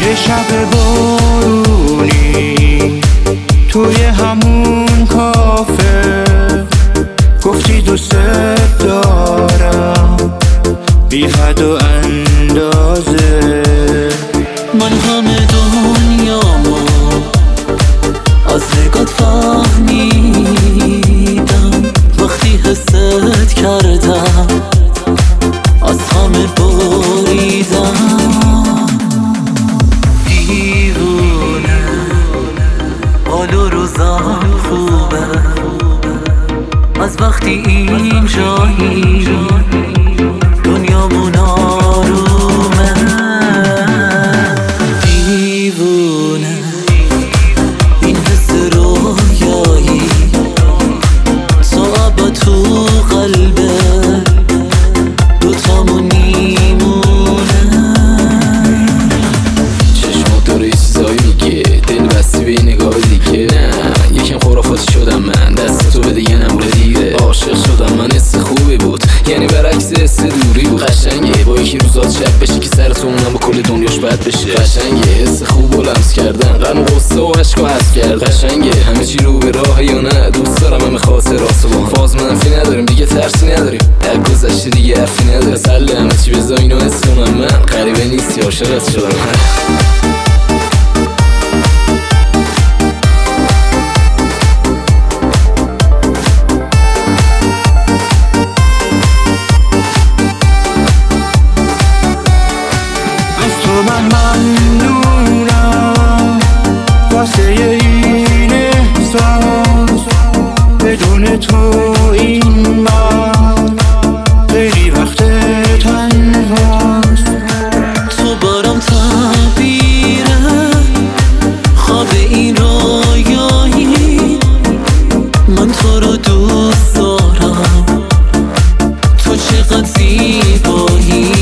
یه شب بارونی توی همون کافه گفتی دوست دارم بی حد و اندازه. من همه دنیامو از نگات فهمیدم، وقتی حست کردم از همه بریدم. دیوونه حال و روزم خوبه از وقتی اینجایی دنیامون آرومه. دیوونه این حس رویایی تا ابد تو قلبه دوتامون میمونه. چشمات داره چیزایی میگه، دل بستی به این نگاه دیگه. نه یکم خرافاتی شدم من، دست تو بده یه نمره دیره. عاشق شدم من، حس خوبی بود، یعنی برعکس حس دوری بود. قشنگه با یکی روزات شب بشه که سر تو اونم با کل دنیاش بد بشه. قشنگه حس خوب و لمس کردن، غم و غصه و عشق و حس کردن. قشنگه همه چی رو به راه یا نه، دوست دارم همه خاطرات با هم. فاز منفی نداریم دیگه، ترسی نداریم، در گذشته دیگه حرفی نداریم. تسلی همه چی بذار اینو حس کنم من، غریبه نیستی عاشقت شدم من. من ممنونم واسه این احساس، بدون تو این من خیلی وقت تنهاست. تو برام تعبیره خواب این رویایی، من تو رو دوست دارم، تو چقدر زیبایی.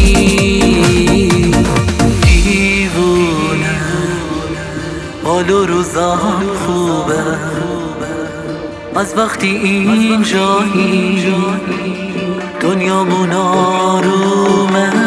حال و روزم خوبه از وقتی اینجایی دنیامون آرومه.